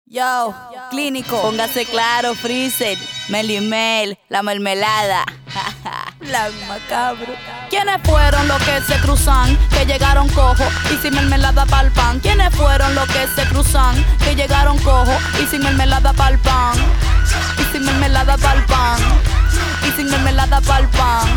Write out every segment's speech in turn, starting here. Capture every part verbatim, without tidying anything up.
Yo, clínico, póngase claro, Freezer, Melimel, la mermelada, la macabro. ¿Quiénes fueron los que se cruzan, que llegaron cojo y sin mermelada pa'l pan? ¿Quiénes fueron los que se cruzan, que llegaron cojo y sin mermelada pa'l pan? Y sin mermelada pa'l pan, y sin mermelada pa'l pan,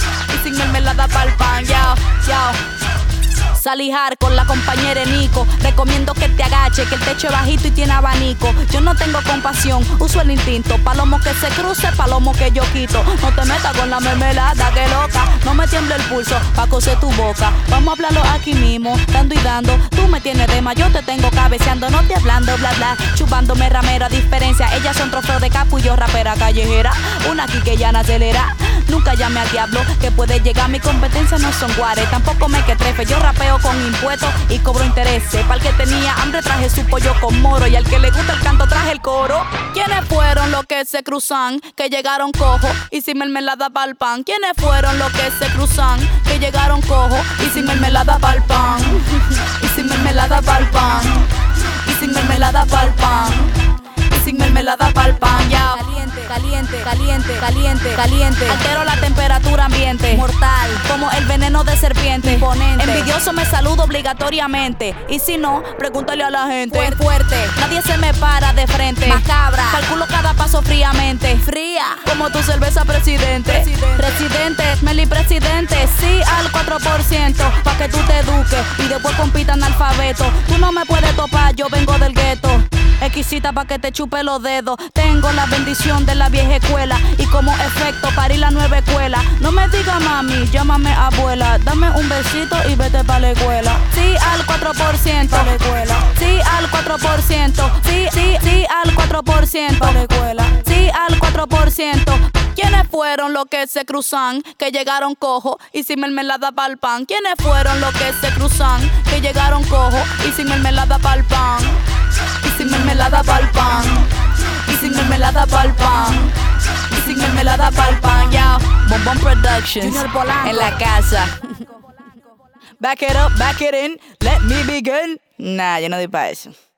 y sin mermelada pa'l pan, yo, yo. Salijar con la compañera Nico. Recomiendo que te agache, que el techo es bajito y tiene abanico. Yo no tengo compasión, uso el instinto. Palomo que se cruce, palomo que yo quito. No te metas con la mermelada, que loca. No me tiemble el pulso, pa' coser tu boca. Vamos a hablarlo aquí mismo, dando y dando. Tú me tienes de más, yo te tengo cabeceando. No te hablando, bla bla, chupándome ramera. Diferencia, ellas son trofeo de capo y yo rapera callejera. Una aquí que ya no acelera. Nunca llame al diablo, que puede llegar. Mi competencia no son guares, tampoco me que trefe. Yo rapeo con impuestos y cobro intereses. Para el que tenía hambre traje su pollo con moro, y al que le gusta el canto traje el coro. ¿Quiénes fueron los que se cruzan, que llegaron cojo y sin mermelada pa'l pan? ¿Quiénes fueron los que se cruzan, que llegaron cojo y sin mermelada pa'l pan? Y sin mermelada pa'l pan, y sin mermelada pa'l pan, y sin mermelada pa'l pan, ya. Caliente, caliente, caliente, caliente. Altero la temperatura ambiente. Mortal, como el veneno de serpiente. Imponente. Envidioso me saludo obligatoriamente. Y si no, pregúntale a la gente. Fuerte, fuerte. Nadie se me para de frente. Macabra. Calculo cada paso fríamente. Fría. Como tu cerveza, presidente. Presidente. Presidente, Meli presidente. Sí al cuatro por ciento. Pa' que tú te eduques y después compitan alfabeto. Tú no me puedes topar, yo vengo del gueto. Exquisita pa' que te chupe los dedos. Tengo la bendición de la vieja escuela y como efecto parí la nueva escuela. No me digas mami, llámame abuela. Dame un besito y vete pa' la escuela. Sí al cuatro por ciento pa' la escuela. Sí al cuatro por ciento. Sí, sí, sí al cuatro por ciento pa' la escuela. Sí al cuatro por ciento. ¿Quiénes fueron los que se cruzan, que llegaron cojo y sin mermelada pa'l pan? ¿Quiénes fueron los que se cruzan, que llegaron cojo y sin mermelada pa'l pan? Y sin mermelada pa'l pan, y sin mermelada pa'l pan, y sin mermelada pa'l pan, ya. Bombón Productions, en la casa. Back it up, back it in, let me begin. Nah, yo no doy pa' eso.